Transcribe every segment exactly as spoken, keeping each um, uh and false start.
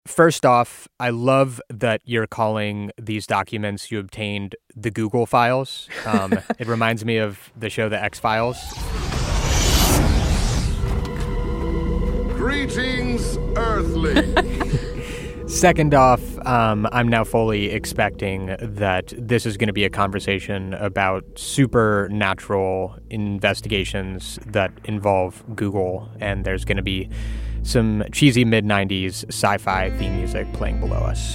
First off, I love that you're calling these documents you obtained the Google files. Um, it reminds me of the show The X-Files. Greetings, Earthling. Second off, um, I'm now fully expecting that this is going to be a conversation about supernatural investigations that involve Google, and there's going to be some cheesy mid nineties sci-fi theme music playing below us.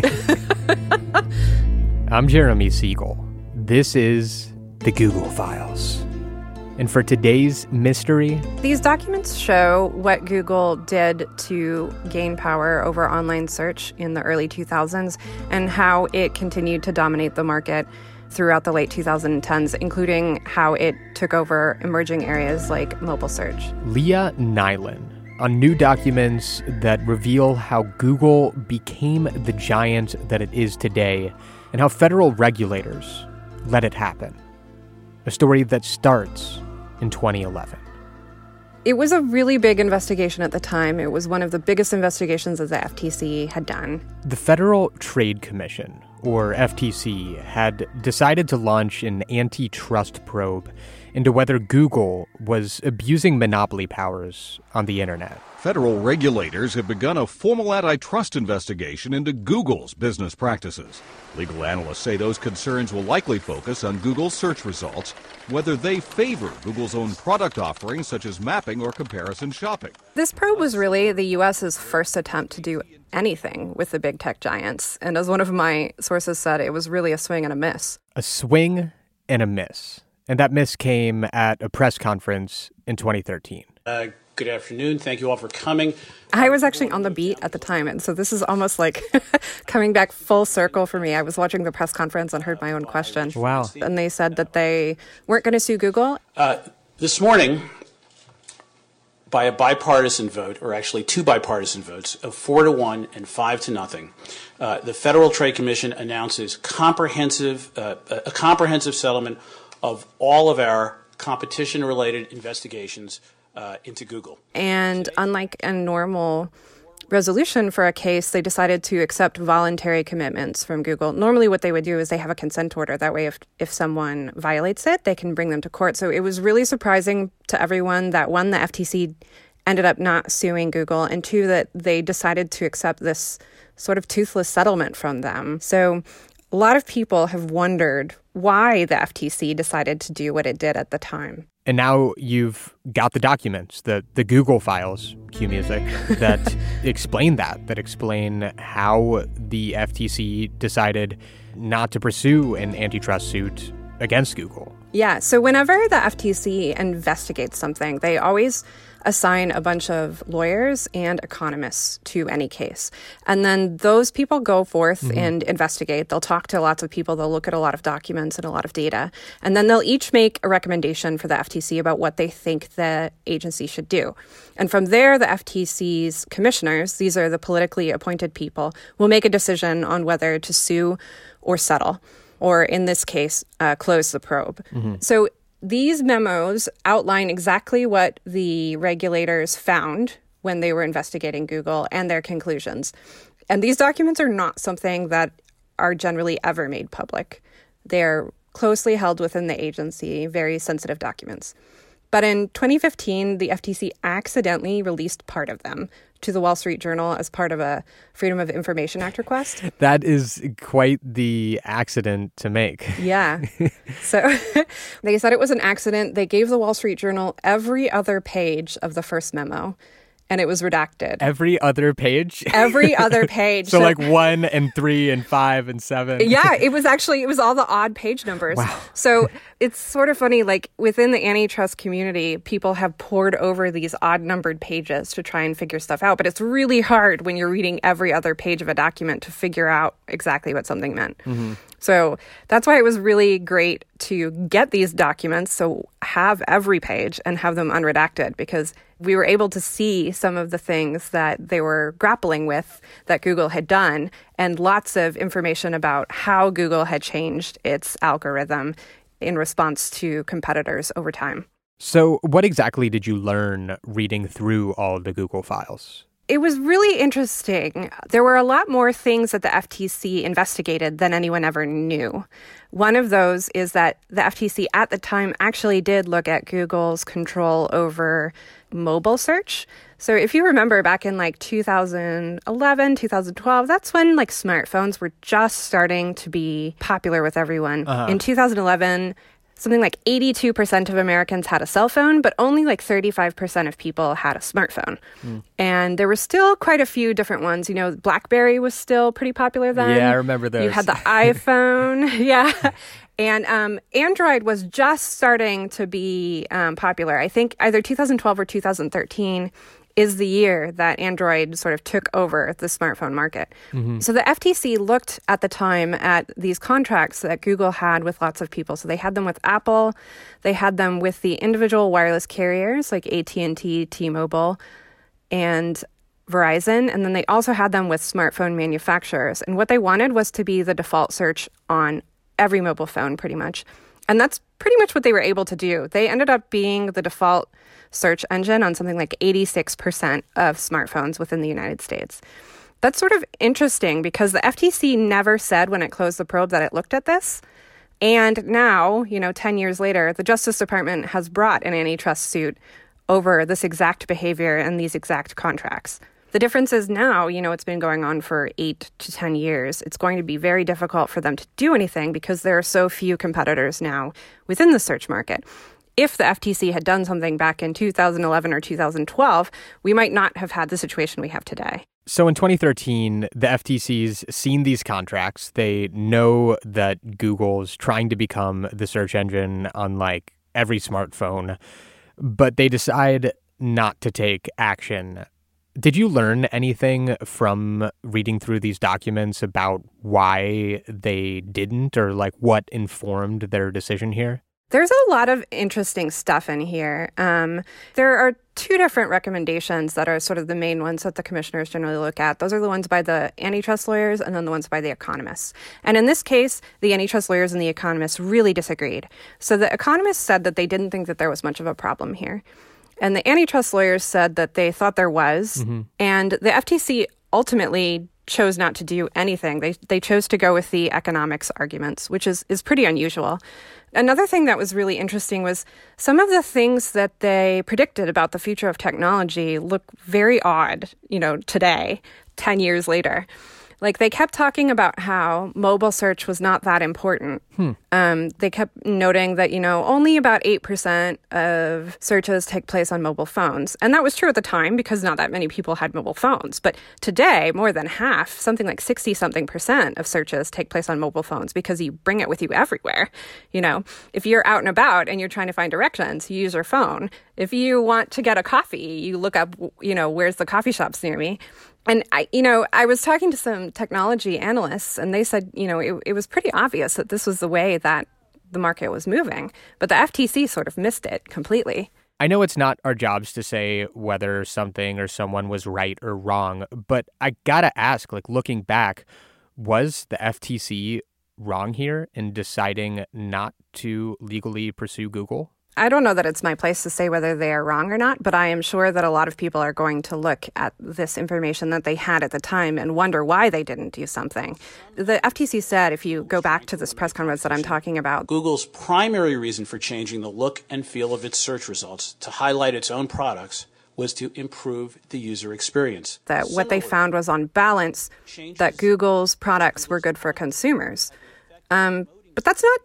I'm Jeremy Siegel. This is the Google Files. And for today's mystery... These documents show what Google did to gain power over online search in the early two thousands and how it continued to dominate the market throughout the late twenty tens, including how it took over emerging areas like mobile search. Leah Nylen on new documents that reveal how Google became the giant that it is today and how federal regulators let it happen. A story that starts in twenty eleven. It was a really big investigation at the time. It was one of the biggest investigations that the F T C had done. The Federal Trade Commission, or F T C, had decided to launch an antitrust probe into whether Google was abusing monopoly powers on the internet. Federal regulators have begun a formal antitrust investigation into Google's business practices. Legal analysts say those concerns will likely focus on Google's search results, whether they favor Google's own product offerings such as mapping or comparison shopping. This probe was really the U S's first attempt to do anything with the big tech giants. And as one of my sources said, it was really a swing and a miss. A swing and a miss. And that miss came at a press conference in twenty thirteen. Uh, good afternoon. Thank you all for coming. I was actually on the beat at the time, and so this is almost like coming back full circle for me. I was watching the press conference and heard my own question. Wow. And they said that they weren't going to sue Google. Uh, this morning, by a bipartisan vote, or actually two bipartisan votes, of four to one and five to nothing, uh, the Federal Trade Commission announces comprehensive uh, a comprehensive settlement of all of our competition-related investigations uh, into Google. And unlike a normal resolution for a case, they decided to accept voluntary commitments from Google. Normally what they would do is they have a consent order. That way, if if someone violates it, they can bring them to court. So it was really surprising to everyone that, one, the F T C ended up not suing Google, and two, that they decided to accept this sort of toothless settlement from them. So a lot of people have wondered why the F T C decided to do what it did at the time. And now you've got the documents, the, the Google files, cue music, that explain that, that explain how the F T C decided not to pursue an antitrust suit against Google. Yeah, so whenever the F T C investigates something, they always assign a bunch of lawyers and economists to any case. And then those people go forth mm-hmm. and investigate. They'll talk to lots of people. They'll look at a lot of documents and a lot of data. And then they'll each make a recommendation for the F T C about what they think the agency should do. And from there, the F T C's commissioners, these are the politically appointed people, will make a decision on whether to sue or settle, or in this case, uh, close the probe. Mm-hmm. So these memos outline exactly what the regulators found when they were investigating Google and their conclusions. And these documents are not something that are generally ever made public. They're closely held within the agency, very sensitive documents. But in twenty fifteen, the F T C accidentally released part of them to the Wall Street Journal as part of a Freedom of Information Act request. That is quite the accident to make. Yeah. So they said it was an accident. They gave the Wall Street Journal every other page of the first memo, and it was redacted. Every other page? Every other page. so, so like one and three and five and seven. Yeah, it was actually, it was all the odd page numbers. Wow. So it's sort of funny, like within the antitrust community, people have poured over these odd numbered pages to try and figure stuff out. But it's really hard when you're reading every other page of a document to figure out exactly what something meant. Mm-hmm. So that's why it was really great to get these documents, so have every page and have them unredacted, because we were able to see some of the things that they were grappling with that Google had done, and lots of information about how Google had changed its algorithm in response to competitors over time. So what exactly did you learn reading through all of the Google files? it was really interesting. There were a lot more things that the F T C investigated than anyone ever knew. One of those is that the F T C at the time actually did look at Google's control over mobile search. So if you remember back in like two thousand eleven, two thousand twelve, that's when like smartphones were just starting to be popular with everyone. Uh-huh. In two thousand eleven, something like eighty-two percent of Americans had a cell phone, but only like thirty-five percent of people had a smartphone. Mm. And there were still quite a few different ones. You know, BlackBerry was still pretty popular then. Yeah, I remember those. You had the iPhone. Yeah. And um, Android was just starting to be um, popular. I think either two thousand twelve or two thousand thirteen is the year that Android sort of took over the smartphone market. Mm-hmm. So the F T C looked at the time at these contracts that Google had with lots of people. So they had them with Apple, they had them with the individual wireless carriers like A T and T, T-Mobile, and Verizon, and then they also had them with smartphone manufacturers. And what they wanted was to be the default search on every mobile phone, pretty much. And that's pretty much what they were able to do. They ended up being the default search engine on something like eighty-six percent of smartphones within the United States. That's sort of interesting because the F T C never said when it closed the probe that it looked at this. And now, you know, ten years later, the Justice Department has brought an antitrust suit over this exact behavior and these exact contracts. The difference is now, you know, it's been going on for eight to ten years. It's going to be very difficult for them to do anything because there are so few competitors now within the search market. If the F T C had done something back in two thousand eleven or two thousand twelve, we might not have had the situation we have today. So in twenty thirteen, the F T C's seen these contracts. They know that Google's trying to become the search engine on like every smartphone, but they decide not to take action. Did you learn anything from reading through these documents about why they didn't, or like what informed their decision here? There's a lot of interesting stuff in here. Um, there are two different recommendations that are sort of the main ones that the commissioners generally look at. Those are the ones by the antitrust lawyers and then the ones by the economists. And in this case, the antitrust lawyers and the economists really disagreed. So the economists said that they didn't think that there was much of a problem here. And the antitrust lawyers said that they thought there was. Mm-hmm. And the F T C ultimately chose not to do anything. They they chose to go with the economics arguments, which is, is pretty unusual. Another thing that was really interesting was some of the things that they predicted about the future of technology look very odd, you know, today, ten years later. Like, they kept talking about how mobile search was not that important. Hmm. Um, they kept noting that, you know, only about eight percent of searches take place on mobile phones. And that was true at the time because not that many people had mobile phones. But today, more than half, something like sixty-something percent of searches take place on mobile phones because you bring it with you everywhere. You know, if you're out and about and you're trying to find directions, you use your phone. If you want to get a coffee, you look up, you know, where's the coffee shops near me? And, I, you know, I was talking to some technology analysts, and they said, you know, it, it was pretty obvious that this was the way that the market was moving. But the F T C sort of missed it completely. I know it's not our jobs to say whether something or someone was right or wrong, but I gotta ask, like, looking back, was the F T C wrong here in deciding not to legally pursue Google? I don't know that it's my place to say whether they are wrong or not, but I am sure that a lot of people are going to look at this information that they had at the time and wonder why they didn't do something. The F T C said, if you go back to this press conference that I'm talking about, Google's primary reason for changing the look and feel of its search results to highlight its own products was to improve the user experience. That what they found was, on balance, that Google's products were good for consumers. Um, but that's not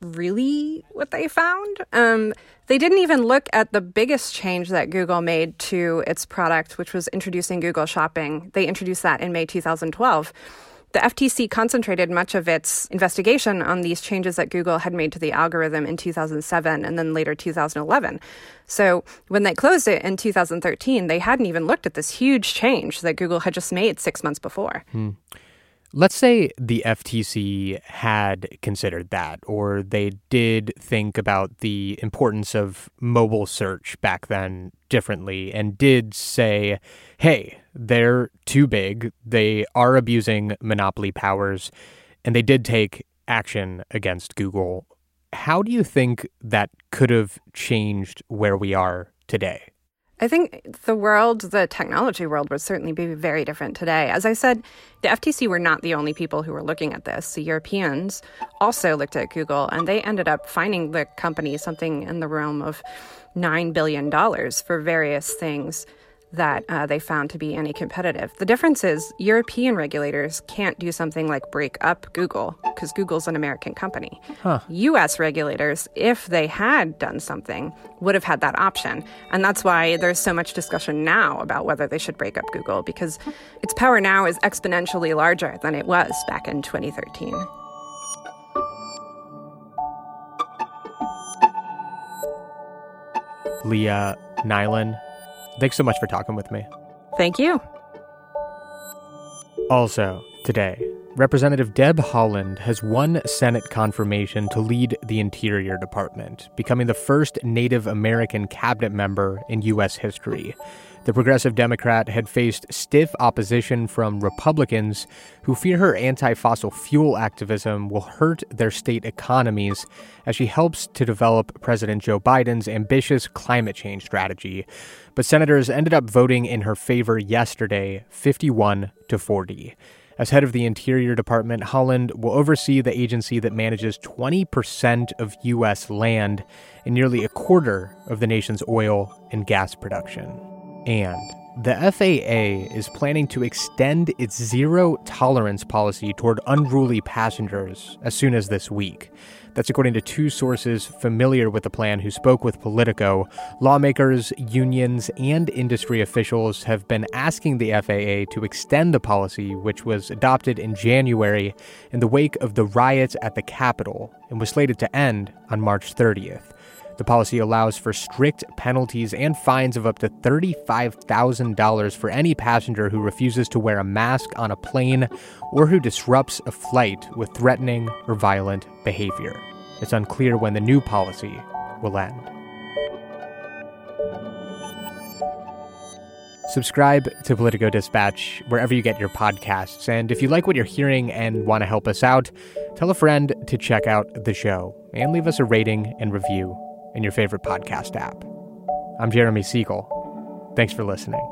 really what they found. Um, they didn't even look at the biggest change that Google made to its product, which was introducing Google Shopping. They introduced that in May two thousand twelve. The F T C concentrated much of its investigation on these changes that Google had made to the algorithm in two thousand seven and then later two thousand eleven. So when they closed it in two thousand thirteen, they hadn't even looked at this huge change that Google had just made six months before. Hmm. Let's say the F T C had considered that, or they did think about the importance of mobile search back then differently and did say, hey, they're too big, they are abusing monopoly powers, and they did take action against Google. How do you think that could have changed where we are today? I think the world, the technology world, would certainly be very different today. As I said, the F T C were not the only people who were looking at this. The Europeans also looked at Google, and they ended up finding the company something in the realm of nine billion dollars for various things that uh, they found to be anti-competitive. The difference is European regulators can't do something like break up Google because Google's an American company. Huh. U S regulators, if they had done something, would have had that option. And that's why there's so much discussion now about whether they should break up Google, because its power now is exponentially larger than it was back in twenty thirteen. Leah Nylen, thanks so much for talking with me. Thank you. Also, today, Representative Deb Haaland has won Senate confirmation to lead the Interior Department, becoming the first Native American cabinet member in U S history. The progressive Democrat had faced stiff opposition from Republicans who fear her anti-fossil fuel activism will hurt their state economies as she helps to develop President Joe Biden's ambitious climate change strategy. But senators ended up voting in her favor yesterday, fifty-one to forty. As head of the Interior Department, Haaland will oversee the agency that manages twenty percent of U S land and nearly a quarter of the nation's oil and gas production. And the F A A is planning to extend its zero-tolerance policy toward unruly passengers as soon as this week. That's according to two sources familiar with the plan who spoke with Politico. Lawmakers, unions, and industry officials have been asking the F A A to extend the policy, which was adopted in January in the wake of the riots at the Capitol and was slated to end on March thirtieth. The policy allows for strict penalties and fines of up to thirty-five thousand dollars for any passenger who refuses to wear a mask on a plane or who disrupts a flight with threatening or violent behavior. It's unclear when the new policy will end. Subscribe to Politico Dispatch wherever you get your podcasts. And if you like what you're hearing and want to help us out, tell a friend to check out the show and leave us a rating and review in your favorite podcast app. I'm Jeremy Siegel. Thanks for listening.